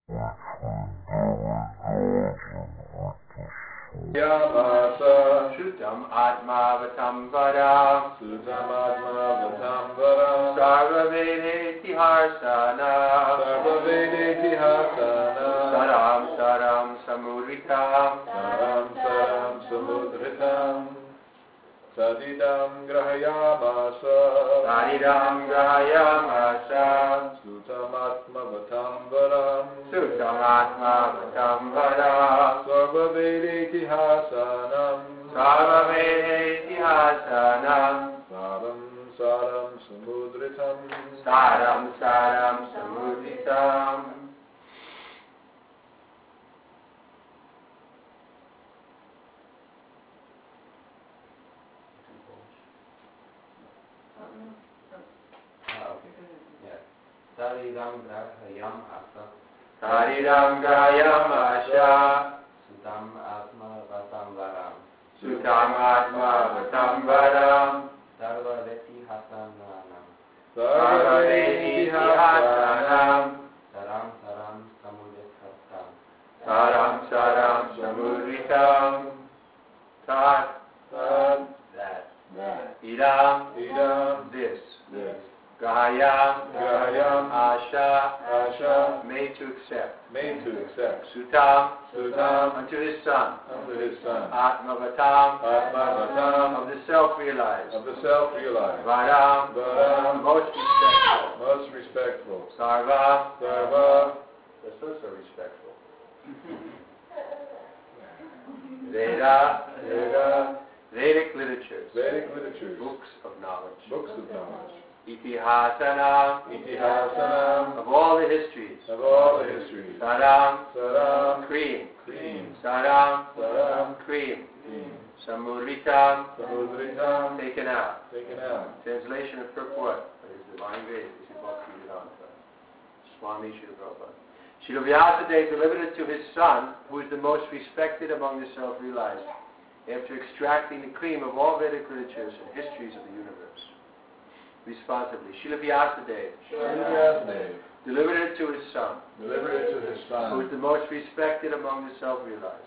Yamasa Shutam Atma Vatambara Sutam Atma Vatambara Sarva Vedeti Harsana Sarva Vedeti Harsana Saram Saram Samudritam Saram Saram Samudritam Sadidam Grahayamasa Sadidam Grahayamasa Sutamatma Vatambaram Sutamatma Vatambaram Sarva Vedeti Hasanam Sarva Vedeti Hasanam Saram Saram Samudritam Saram Saram Samudritam. Saridam Grahayam Asa Saridam Grahayam Asha Sutam Atma Vatambaram Sutam Atma Vatambaram Sarva Veti Hasananam Sarva Veti Hasanam Saram Saram Samudritam Saram Saram Samudritam Tat That Idam This Grahayam Asha made to accept Sutam unto his son Atma Vatam of the self-realized Varam most respectful Sarva that's also respectful Vedic literatures books of knowledge Itihasanam of all the histories Saram cream Saram cream Samudritam taken out. Translation of purport by His Divine Grace Swami Srila Prabhupada. Srila Vyasadeva delivered it to his son, who is the most respected among the self-realized, after extracting the cream of all Vedic literatures and histories of the universe. Responsibly, Srila Vyasadeva delivered it to his son, who is the most respected among the self-realized.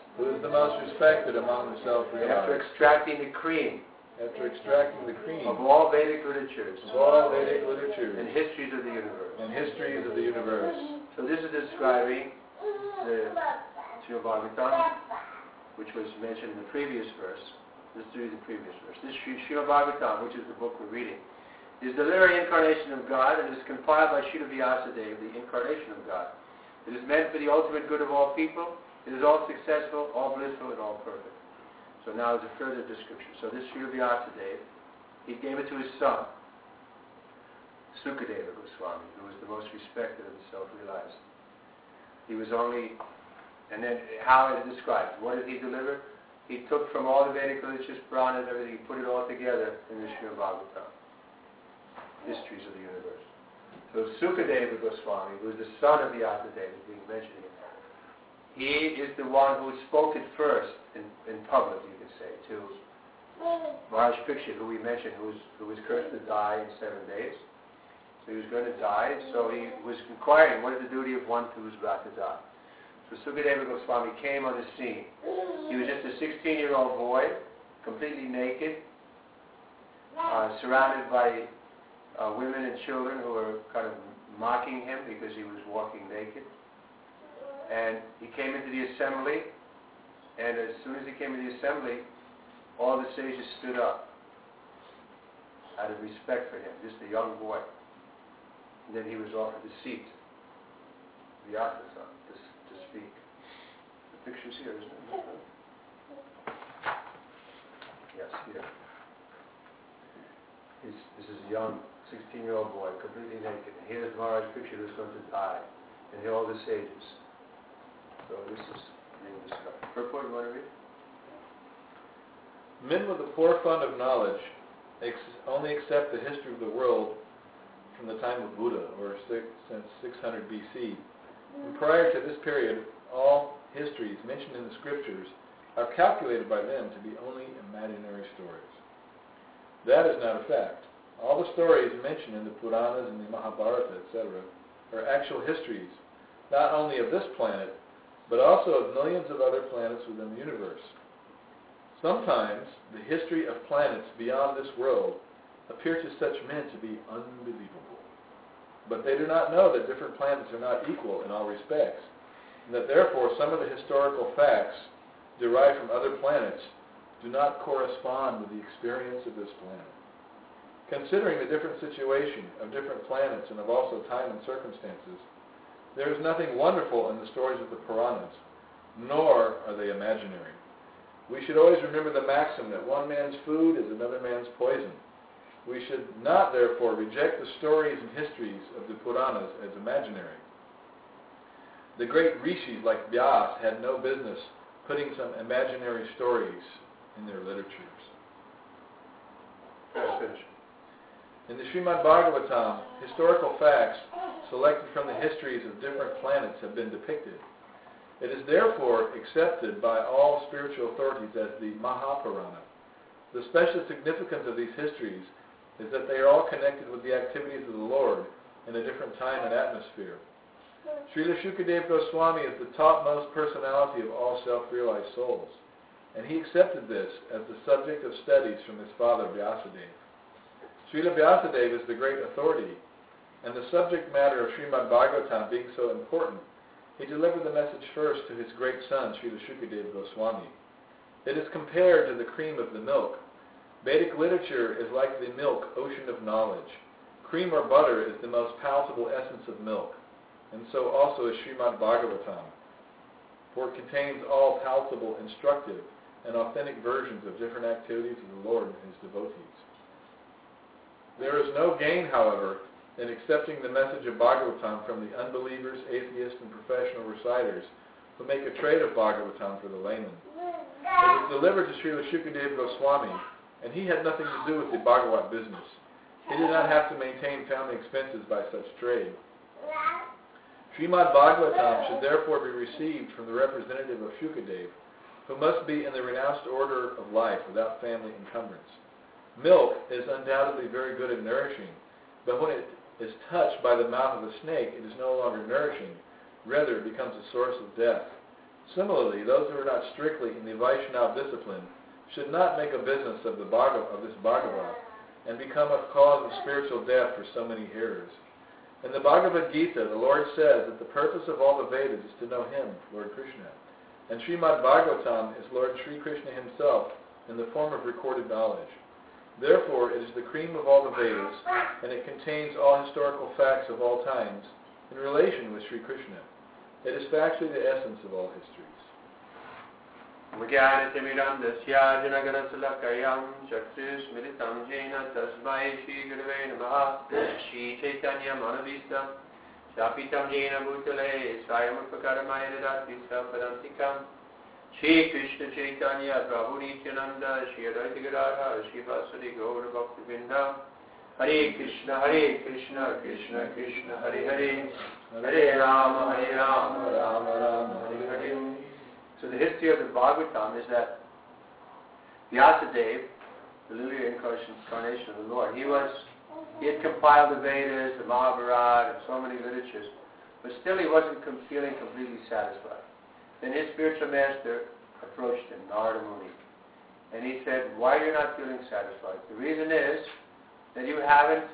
After extracting the cream of all Vedic literatures and histories of the universe. So this is describing the Srimad Bhagavatam, which was mentioned in the previous verse. Let's do the previous verse. This Srimad Bhagavatam, which is the book we're reading, is the literary incarnation of God, and is compiled by Srila Vyasadeva, the incarnation of God. It is meant for the ultimate good of all people. It is all successful, all blissful, and all perfect. So now is a further description. So this Srila Vyasadeva, he gave it to his son, Sukadeva Goswami, who was the most respected of the self-realized. He was only, and then how it is described. What did he deliver? He took from all the Vedic literatures, Puranas, everything, he put it all together in the Srimad Bhagavatam. Histories of the universe. So Sukadeva Goswami, who is the son of Vyasadeva, being mentioned here, he is the one who spoke it first in public, you could say, to Maharaj Parikshit, who we mentioned, who was cursed to die in 7 days. So he was going to die, so he was inquiring, what is the duty of one who is about to die? So Sukadeva Goswami came on the scene. He was just a 16-year-old boy, completely naked, surrounded by women and children who were kind of mocking him because he was walking naked. And he came into the assembly, and as soon as he came into the assembly, all the sages stood up out of respect for him, just a young boy. And then he was offered a seat, Vyasa-san, to speak. The picture's here, isn't it? Yes, here. This is a young 16-year-old boy, completely naked. And here's Maharaj Parikshit, who's going to die. And here are all the sages. So this is being discussed. Purport, you want to read? Men with the forefront of knowledge only accept the history of the world from the time of Buddha, or since 600 BC. And prior to this period, all histories mentioned in the scriptures are calculated by them to be only imaginary stories. That is not a fact. All the stories mentioned in the Puranas and the Mahabharata, etc., are actual histories not only of this planet, but also of millions of other planets within the universe. Sometimes the history of planets beyond this world appear to such men to be unbelievable. But they do not know that different planets are not equal in all respects, and that therefore some of the historical facts derived from other planets do not correspond with the experience of this planet. Considering the different situation of different planets and of also time and circumstances, there is nothing wonderful in the stories of the Puranas, nor are they imaginary. We should always remember the maxim that one man's food is another man's poison. We should not, therefore, reject the stories and histories of the Puranas as imaginary. The great rishis like Vyas had no business putting some imaginary stories in their literatures. In the Srimad Bhagavatam, historical facts selected from the histories of different planets have been depicted. It is therefore accepted by all spiritual authorities as the Mahapurana. The special significance of these histories is that they are all connected with the activities of the Lord in a different time and atmosphere. Srila Shukadeva Goswami is the topmost personality of all self-realized souls, and he accepted this as the subject of studies from his father Vyasadeva. Srila Vyasadeva is the great authority, and the subject matter of Srimad Bhagavatam being so important, he delivered the message first to his great son, Srila Shukadeva Goswami. It is compared to the cream of the milk. Vedic literature is like the milk ocean of knowledge. Cream or butter is the most palatable essence of milk, and so also is Srimad Bhagavatam, for it contains all palatable, instructive, and authentic versions of different activities of the Lord and his devotees. There is no gain, however, in accepting the message of Bhagavatam from the unbelievers, atheists, and professional reciters who make a trade of Bhagavatam for the layman. It was delivered to Srila Shukadeva Goswami, and he had nothing to do with the Bhagavat business. He did not have to maintain family expenses by such trade. Srimad Bhagavatam should therefore be received from the representative of Shukadeva, who must be in the renounced order of life without family encumbrance. Milk is undoubtedly very good and nourishing, but when it is touched by the mouth of a snake, it is no longer nourishing. Rather, it becomes a source of death. Similarly, those who are not strictly in the Vaishnava discipline should not make a business of this Bhagavat and become a cause of spiritual death for so many hearers. In the Bhagavad Gita, the Lord says that the purpose of all the Vedas is to know Him, Lord Krishna. And Srimad Bhagavatam is Lord Sri Krishna Himself in the form of recorded knowledge. Therefore, it is the cream of all the Vedas, and it contains all historical facts of all times in relation with Sri Krishna. It is factually the essence of all histories. Mujnanatimiram dasyajanaganasalakayam chakshushmiritam jena tasmai Shri Gurave Namaha Shri Chaitanya Manavista Shapitam jena bhutale swayamupakaramaya dadvisa padantikam Shri Krishna Chaitanya Prabhu Nityananda Shri Advaita Gadadhar Shri Vasudeva Gaura Bhaktivinoda Hare Krishna Krishna Krishna Hare Hare Hare Rama Rama Rama Hare Hare. So the history of the Bhagavatam is that Vyasadeva, the lunar incarnation of the Lord, he had compiled the Vedas, the Mahabharata, and so many literatures, but still he wasn't feeling completely satisfied. Then his spiritual master approached him, Narada Muni, and he said, why are you not feeling satisfied? The reason is that you haven't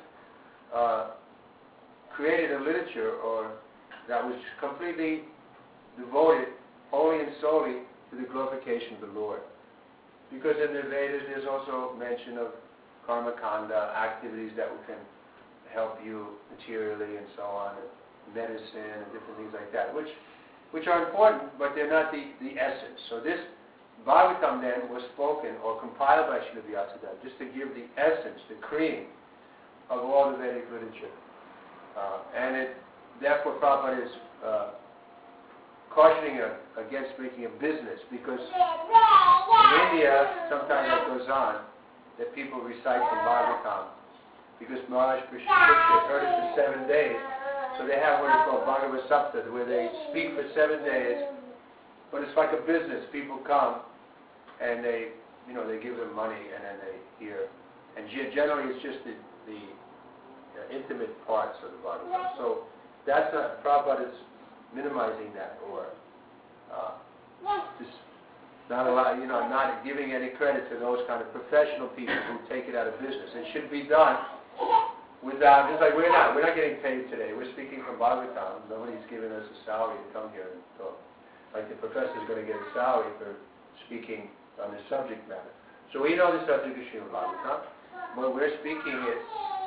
created a literature that was completely devoted only and solely to the glorification of the Lord. Because in the Vedas there's also mention of karma kanda, activities that can help you materially and so on, and medicine and different things like that, which are important, but they're not the essence. So this Bhagavatam then was spoken or compiled by Srila Vyasadeva just to give the essence, the cream of all the Vedic literature. Therefore Prabhupada is cautioning against making a business, because in India sometimes it goes on that people recite the Bhagavatam because Maharaj Krishna heard it for 7 days. So they have what is called Bhagavad Sapta, where they speak for 7 days, but it's like a business. People come and they give them money and then they hear. And generally it's just the intimate parts of the Bhagavatam. So that's not, Prabhupada is minimizing that or just not not giving any credit to those kind of professional people who take it out of business. It should be done without, just like we're not getting paid today. We're speaking from Bhagavatam. Nobody's giving us a salary to come here and talk. Like the professor's going to get a salary for speaking on the subject matter. So we know the subject of Srimad Bhagavatam, but we're speaking it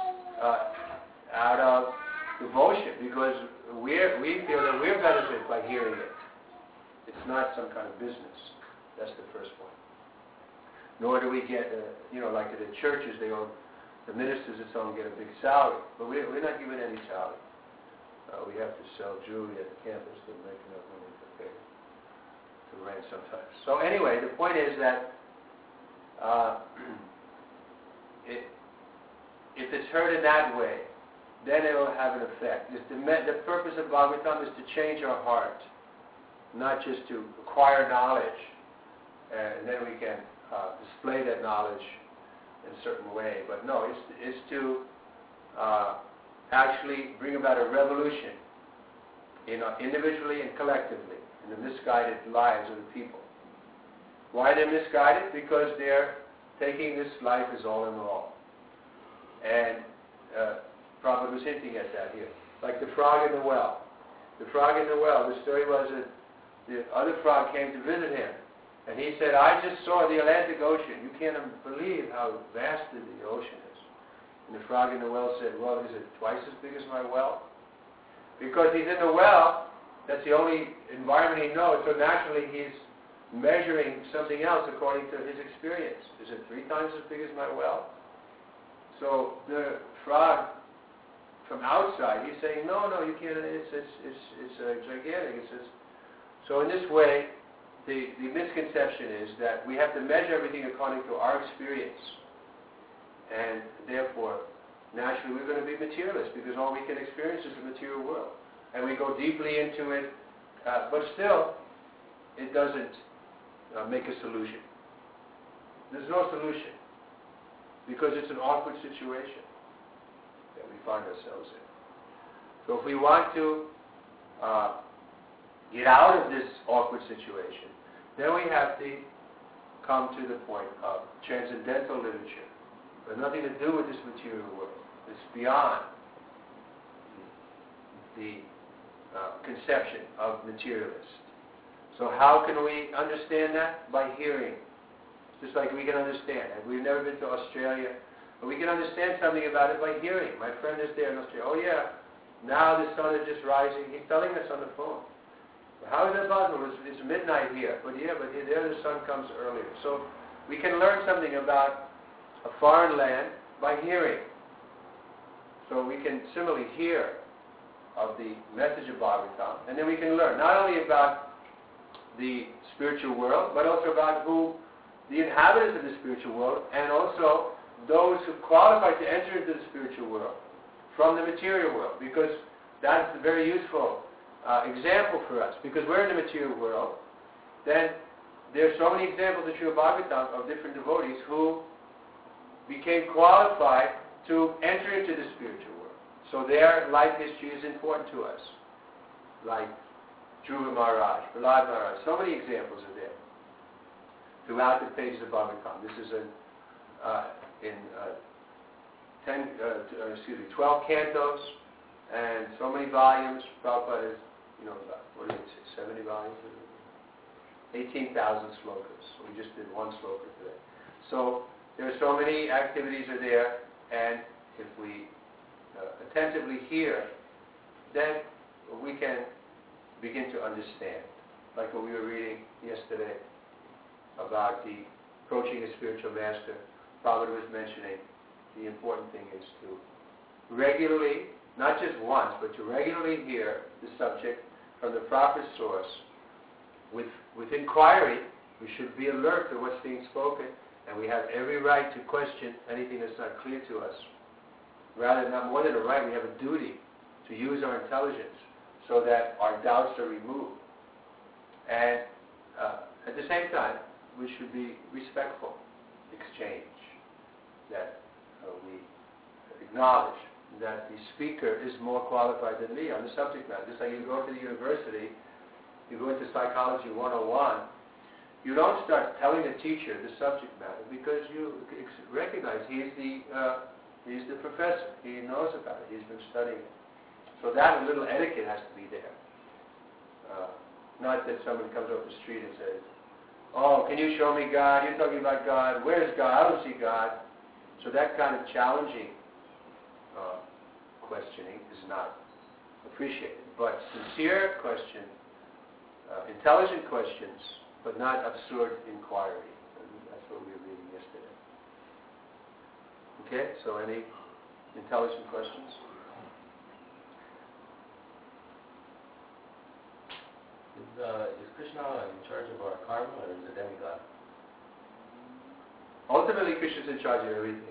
out of devotion because we feel that we're benefited by hearing it. It's not some kind of business. That's the first point. Nor do we get, like at the churches, the ministers and so on get a big salary, but we're not given any salary. We have to sell jewelry at the campus to make enough money to pay the rent sometimes. So anyway, the point is that if it's heard in that way, then it will have an effect. The purpose of Bhagavatam is to change our heart, not just to acquire knowledge, and then we can display that knowledge in a certain way. But no, it's to actually bring about a revolution individually and collectively in the misguided lives of the people. Why they're misguided? Because they're taking this life as all in all. And Prabhupada was hinting at that here. Like the frog in the well. The frog in the well, the story was that the other frog came to visit him. And he said, I just saw the Atlantic Ocean. You can't believe how vast the ocean is. And the frog in the well said, well, is it twice as big as my well? Because he's in the well, that's the only environment he knows, so naturally he's measuring something else according to his experience. Is it 3 times as big as my well? So the frog from outside, he's saying, no, you can't, it's gigantic. So in this way, the misconception is that we have to measure everything according to our experience. And therefore, naturally we're going to be materialists because all we can experience is the material world. And we go deeply into it, but still, it doesn't make a solution. There's no solution because it's an awkward situation that we find ourselves in. So if we want to get out of this awkward situation, then we have to come to the point of transcendental literature. It has nothing to do with this material world. It's beyond the conception of materialist. So how can we understand that? By hearing. Just like we can understand. And we've never been to Australia, but we can understand something about it by hearing. My friend is there in Australia. Oh yeah, now the sun is just rising. He's telling us on the phone. How is that possible? It's midnight here. But there the sun comes earlier. So we can learn something about a foreign land by hearing. So we can similarly hear of the message of Bhagavatam, and then we can learn not only about the spiritual world, but also about who the inhabitants of the spiritual world, and also those who qualify to enter into the spiritual world from the material world, because that's a very useful example for us. Because we're in the material world, then there are so many examples in Srimad Bhagavatam of different devotees who became qualified to enter into the spiritual world. So their life history is important to us. Like Dhruva Maharaj, Prahlad Maharaj, so many examples are there throughout the pages of Bhagavatam. This is in 12 cantos and so many volumes. Prabhupada is, what did it say, 70 volumes? 18,000 slokas. We just did one sloka today. So there are so many activities are there, and if we attentively hear, then we can begin to understand. Like what we were reading yesterday about the approaching a spiritual master. Prabhupada was mentioning the important thing is to regularly, not just once, but to regularly hear the subject from the proper source. With inquiry, we should be alert to what's being spoken, and we have every right to question anything that's not clear to us. Rather, not more than a right, we have a duty to use our intelligence so that our doubts are removed. And at the same time, we should be respectful exchange, that we acknowledge that the speaker is more qualified than me on the subject matter. Just like you go to the university, you go into Psychology 101, you don't start telling the teacher the subject matter because you recognize he's the professor. He knows about it. He's been studying it. So that little etiquette has to be there. Not that someone comes off the street and says, "Oh, can you show me God? You're talking about God. Where's God? I don't see God." So that kind of challenging questioning is not appreciated. But sincere question, intelligent questions, but not absurd inquiry. And that's what we were reading yesterday. Okay, so any intelligent questions? Is Krishna in charge of our karma or is it a demigod? Ultimately, Krishna's in charge of everything.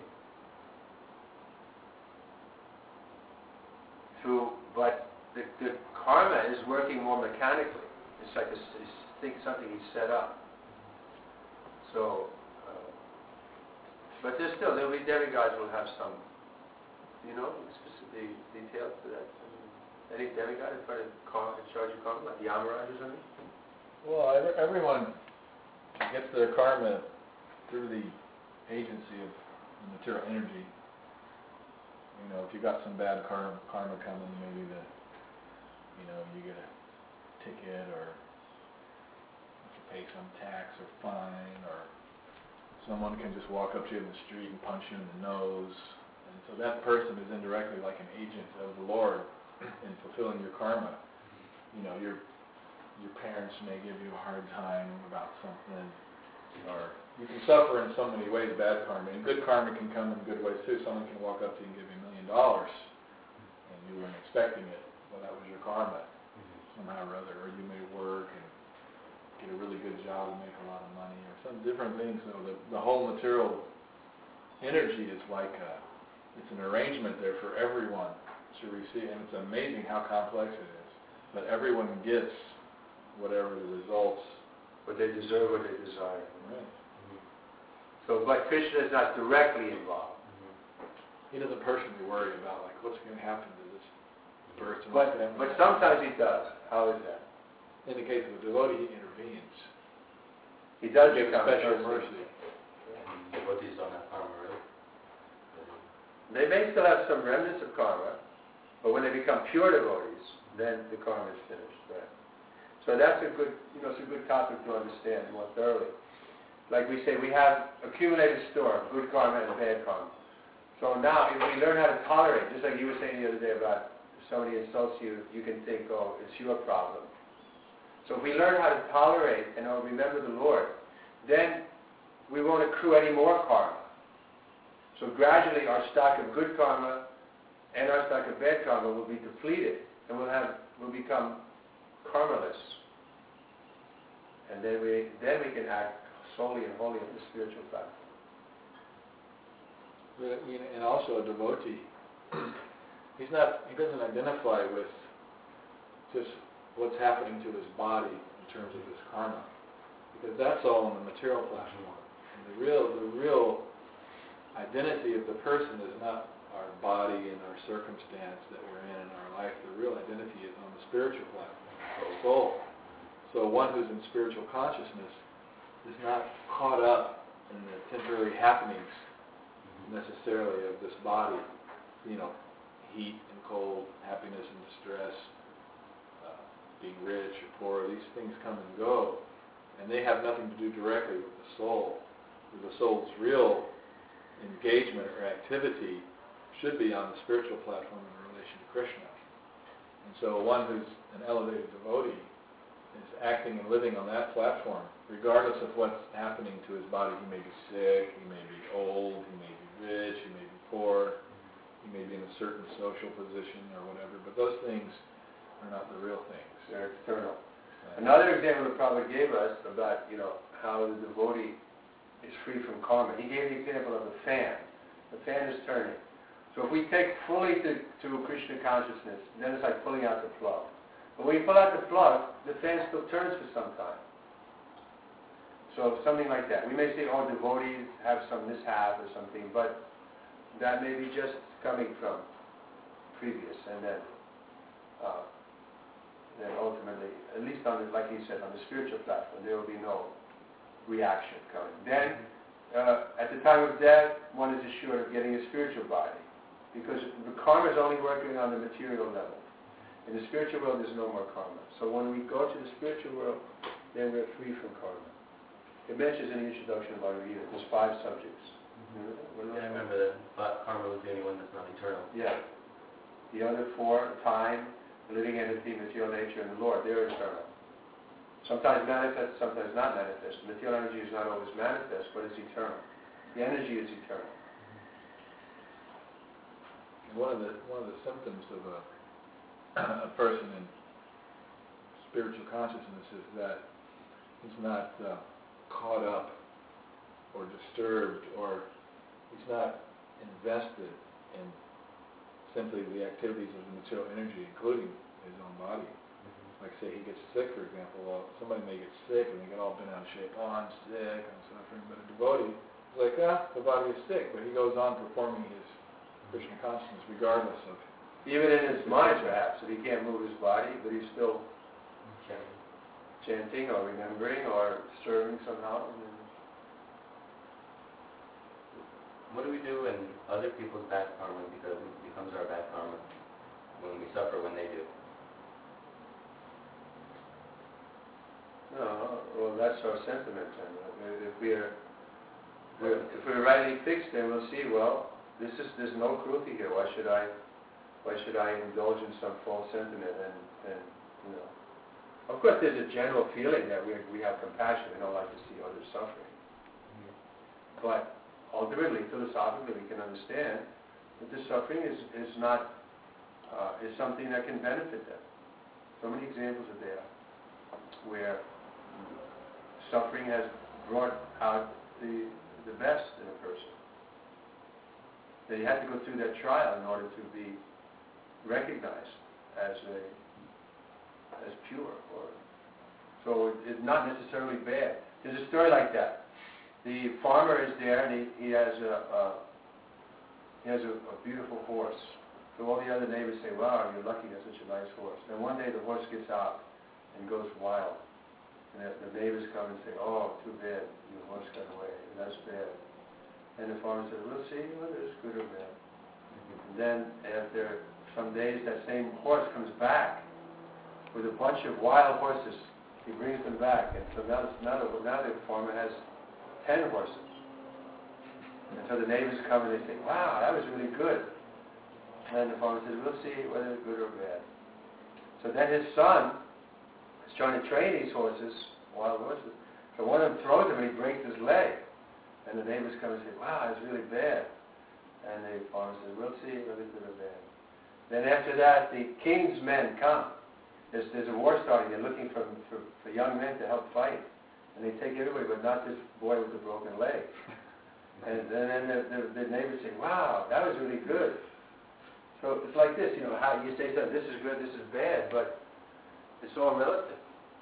But the karma is working more mechanically. It's like something he's set up. So, but there'll be demigods will have some, specific details to that. Any demigod in charge of karma, like Yamaraj or something? Well, everyone gets their karma through the agency of material energy. If you got some bad karma coming, maybe you get a ticket or have to pay some tax or fine, or someone can just walk up to you in the street and punch you in the nose. And so that person is indirectly like an agent of the Lord in fulfilling your karma. Your parents may give you a hard time about something, or you can suffer in so many ways bad karma. And good karma can come in good ways too. Someone can walk up to you and give you $1 million, and you weren't expecting it. Well, that was your karma, somehow or other. Or you may work and get a really good job and make a lot of money, or some different things. So the whole material energy is like it's an arrangement there for everyone to receive, and it's amazing how complex it is. But everyone gets whatever the results. What they deserve, what they desire. Right. So, but Krishna is not directly involved. He doesn't personally worry about what's going to happen to this person. But sometimes he does. How is that? In the case of a devotee, he intervenes. He does He gives become special mercy. mercy. Devotees don't have karma, right? They may still have some remnants of karma, but when they become pure devotees, then the karma is finished. Right? So that's a good, it's a good topic to understand more thoroughly. Like we say, we have accumulated store of good karma and bad karma. So now, if we learn how to tolerate, just like you were saying the other day about if somebody insults you, you can think, oh, it's your problem. So if we learn how to tolerate and remember the Lord, then we won't accrue any more karma. So gradually our stock of good karma and our stock of bad karma will be depleted, and we'll become karmaless. And then we can act solely and wholly on the spiritual platform. And also a devotee, he doesn't identify with just what's happening to his body in terms of his karma, because that's all on the material platform. And the real identity of the person is not our body and our circumstance that we're in our life. The real identity is on the spiritual platform, the soul. So one who's in spiritual consciousness is not caught up in the temporary happenings necessarily of this body, heat and cold, happiness and distress, being rich or poor. These things come and go, and they have nothing to do directly with the soul. The soul's real engagement or activity should be on the spiritual platform in relation to Krishna. And so one who's an elevated devotee is acting and living on that platform, regardless of what's happening to his body. He may be sick, he may be old, he may be rich, he may be poor, he may be in a certain social position or whatever, but those things are not the real things. They're external. Another example that Prabhupada gave us about, how the devotee is free from karma. He gave the example of the fan. The fan is turning. So if we take fully to Krishna consciousness, then it's like pulling out the plug. But when you pull out the plug, the fan still turns for some time. So something like that. We may say, oh, devotees have some mishap or something, but that may be just coming from previous, and then ultimately, at least on the, like he said, on the spiritual platform, there will be no reaction coming. Then, at the time of death, one is assured of getting a spiritual body, because the karma is only working on the material level. In the spiritual world, there's no more karma. So when we go to the spiritual world, then we're free from karma. It mentions in the introduction about Gita, there's 5 subjects. Yeah, I remember that, but karma was the only one that's not eternal. Yeah. The other 4, time, the living entity, material nature, and the Lord, they're eternal. Sometimes manifest, sometimes not manifest. Material energy is not always manifest, but it's eternal. The energy is eternal. One of the symptoms of a person in spiritual consciousness is that he's not caught up or disturbed, or he's not invested in simply the activities of the material energy, including his own body. Like say he gets sick, for example. Well, somebody may get sick and they get all bent out of shape. Oh, I'm sick, I'm suffering. But a devotee is like, the body is sick, but he goes on performing his Krishna consciousness regardless of. Even in his mind, perhaps, if he can't move his body, but he's still chanting or remembering or serving somehow. What do we do when other people's bad karma becomes our bad karma? When we suffer when they do? No, well, that's our sentiment. And if we're rightly fixed, then we'll see. Well, there's no cruelty here. Why should I indulge in some false sentiment? And of course, there's a general feeling that we have compassion. We don't like to see others suffering. But ultimately, philosophically, we can understand that the suffering is something that can benefit them. So many examples are there where suffering has brought out the best in a person. They had to go through that trial in order to be recognized as pure. So it's not necessarily bad. There's a story like that. The farmer is there and he has a beautiful horse. So all the other neighbors say, "Wow, you're lucky, you have such a nice horse." And one day the horse gets out and goes wild. And the neighbors come and say, "Oh, too bad, your horse got away. That's bad." And the farmer says, "We'll see whether it's good or bad." And then after some days, that same horse comes back with a bunch of wild horses. He brings them back, and so now the farmer has 10 horses. And so the neighbors come and they say, "Wow, that was really good." And then the farmer says, "We'll see whether it's good or bad." So then his son is trying to train these horses, wild horses. So one of them throws him and he breaks his leg. And the neighbors come and say, "Wow, that's really bad." And the farmer says, "We'll see whether it's good or bad." Then after that, the king's men come. There's a war starting. They're looking for young men to help fight. And they take everybody, but not this boy with the broken leg. And then the neighbors say, "Wow, that was really good." So it's like this, how you say something, this is good, this is bad, but it's all relative.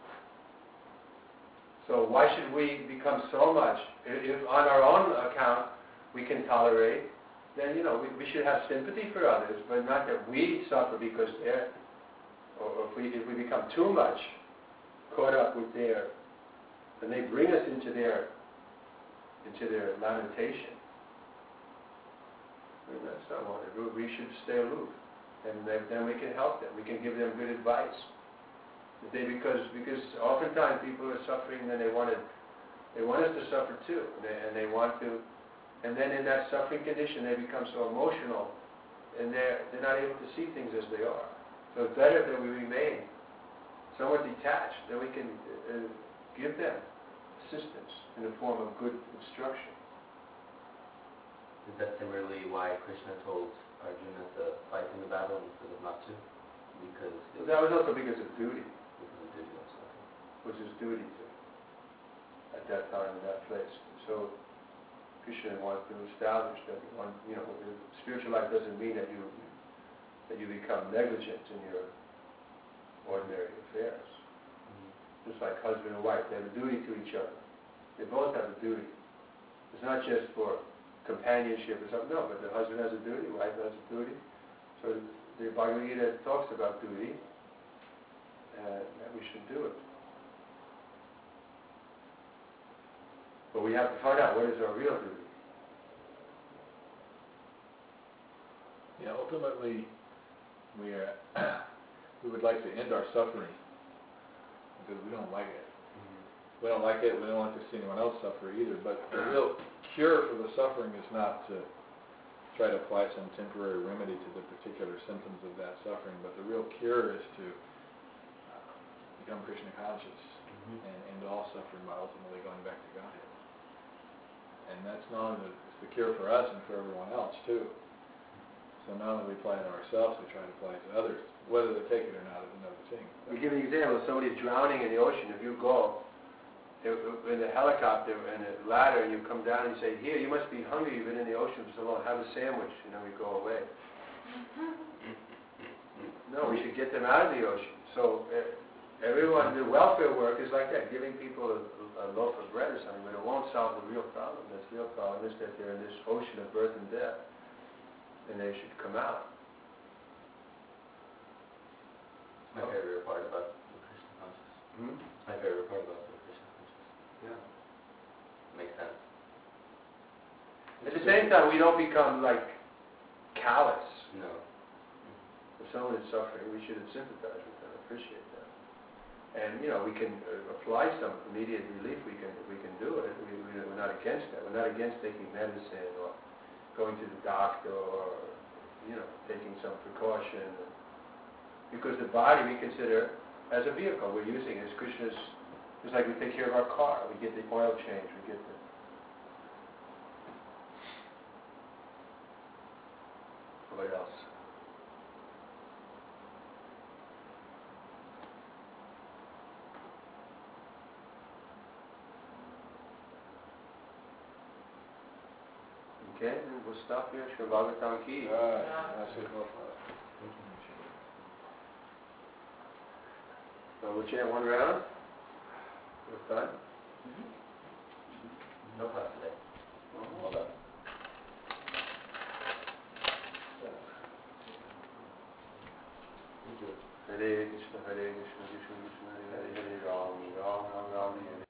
So why should we become so much, if on our own account we can tolerate, then we should have sympathy for others, but not that we suffer because they're, or if we become too much caught up with their, then they bring us into their lamentation. And that's not what we should stay aloof, and then we can help them. We can give them good advice. Because oftentimes people are suffering, and they want us to suffer too, and they want to, and then in that suffering condition they become so emotional, and they're not able to see things as they are. So it's better that we remain somewhat detached, that we can give them assistance in the form of good instruction. Is that similarly why Krishna told Arjuna to fight in the battle instead of not to? Because that was also because of duty. Because of duty also. It was his duty to, at that time in that place. So Krishna wanted to establish that spiritual life doesn't mean that you become negligent in your ordinary affairs. Just like husband and wife, they have a duty to each other. They both have a duty. It's not just for companionship or something, no, but the husband has a duty, wife has a duty. So the Bhagavad Gita talks about duty, that we should do it. But we have to find out what is our real duty. Yeah, ultimately, we would like to end our suffering because we don't like it. We don't like it. We don't like to see anyone else suffer either. But the real cure for the suffering is not to try to apply some temporary remedy to the particular symptoms of that suffering, but the real cure is to become Krishna conscious and end all suffering by ultimately going back to Godhead. And that's not only it's the cure for us and for everyone else too. So not only we apply it to ourselves, we try to apply it to others. Whether they take it or not is another thing. We give an example. If somebody's drowning in the ocean, if you go in the helicopter and a ladder and you come down and you say, here, you must be hungry, you've been in the ocean for so long, have a sandwich, and then we go away. No, we should get them out of the ocean. So everyone, the welfare work is like that, giving people a loaf of bread or something, but it won't solve the real problem. The real problem is that they're in this ocean of birth and death, and they should come out. My favorite part about the Krishna consciousness. My favorite part about the Krishna consciousness. Yeah. Makes sense. At the same time, we don't become like callous. No. If someone is suffering, we should sympathize with them, appreciate them. And, you know, we can apply some immediate relief. We can do it. We're not against that. We're not against taking medicine or going to the doctor or, you know, taking some precaution. Because the body we consider as a vehicle. We're using it as Krishna's, just like we take care of our car. We get the oil change. We get the... What else? Okay, then we'll stop here. Shri Bhagavatam Ki. So we'll chant one round. We're done. No class today. Hold up. Thank you. Hare Krishna, Krishna Krishna, Hare Hare, Ram Ram, Ram Ram, Hare